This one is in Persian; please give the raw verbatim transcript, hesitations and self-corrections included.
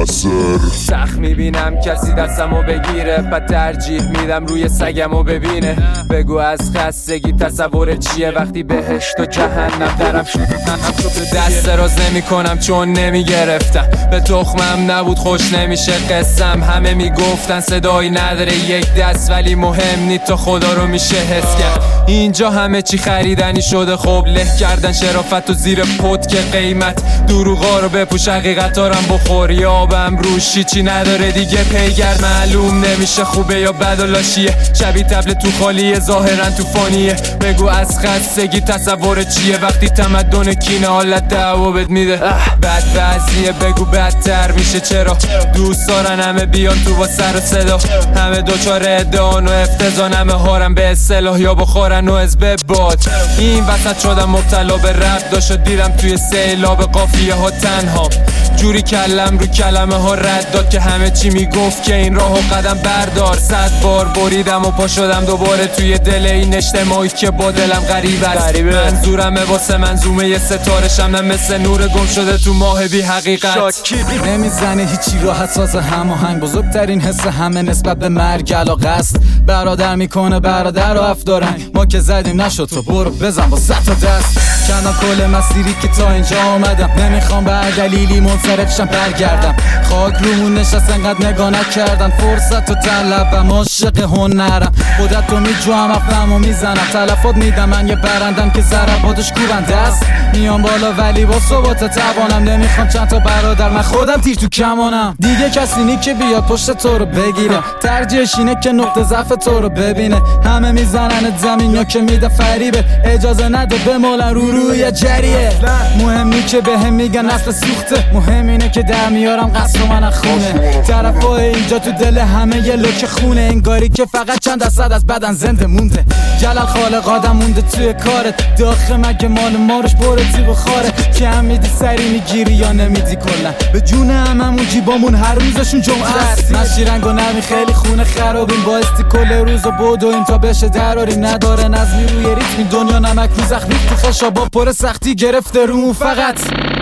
مقصر. سخت میبینم کسی دستمو بگیره، بعد ترجیح میدم روی سگمو ببینه. بگو از خستگی تصور چیه وقتی بهشت و جهنم درم شد. دست دراز نمی کنم چون نمیگرفتم، به تخمم نبود خوش نمیشه قسم. همه میگفتن صدایی نداره یک دست، ولی مهم نی تا خدا رو میشه حس کرد. اینجا همه چی خریدنی شده، خب له کردن شرافت و زیر پد که قیمت. دروغا رو بپوش حقیقتا رم بخور، یابم روشی چی نداره دیگه پیگر. معلوم نمیشه خوبه یا بد و لاشیه، شبیه تبل تو خالیه ظاهرا تو فانیه. بگو از خستگی تصور چیه وقتی تمدن کینه حالت دعوا بد میده. بد وضعیه بگو بدتر میشه چرا، دوست دارن همه بیان تو با سر و صدا. همه دوچار ادعان و افتضان، همه هارم به اصطلاح یا بخورن و حزب باد. این وسط شدم مبتلا به رد داشت، دیدم توی سیلاب قافیه ها تنها. جوری کلم رو کلمه ها رد داد که همه چی میگفت که این راهو قدم بردار. صد بار بریدم و پا شدم دوباره توی دل این اجتماعی که با دلم غریب است. منظورمه واسه منظومه یه ستارشم، نه مثل نور گم شده تو ماه بی حقیقت. نمیزنه هیچی رو حساس هماهنگ، بزرگترین حس همه نسبت به مرگ علاقه است. برادر میکنه برادر و افدارنگ، ما که زدیم نشد تو برو بزن با صد تا دست. کندم کل مسیری که تا اینجا آمدم، نمیخوام به دلیلی منصرف شم برگردم. خاک رومون نشست انقدر نگاه نکردن، فرصت و طلبم عاشق هنرم. خودت رو میجوام افهم و میزنم، تلفات میدم من یه برندم که ضرباتش کوبنده است. میام بالا ولی با ثبات توانم، نمیخوام چند تا برادر من خودم تیر تو کمانم. دیگه کسی نی که بیاد پشت تو رو بگیره، ترجیحش اینه که نقطه ضعف تو رو ببینه. همه میزنن زمین یا که میده فریبه، اجازه نده بمالن رو روی جریه. مهم نی که بهم میگن نسل سوخته، مهم اینه که در میارم قصر من خونه. طرفا اینجا تو دل همه یه لوک خونه، انگاری که فقط چند درصد از بدن زنده مونده. جلال خالق آدم مونده توی کارت، داخل مگه مال مارش برتی بخاره. که هم میدی سری میگیری یا نمیدی کلن، به جون هممون جیبامون هر روزشون جمعه است. مشی رنگ و نرمی خیلی خونه خرابیم، بایستی کل روز و بدویم تا بشه دراریم. نداره نظمی روی ریتمی دنیا، نمک رو زخمی تو خشابا پر سختی گرفته رومون فقط.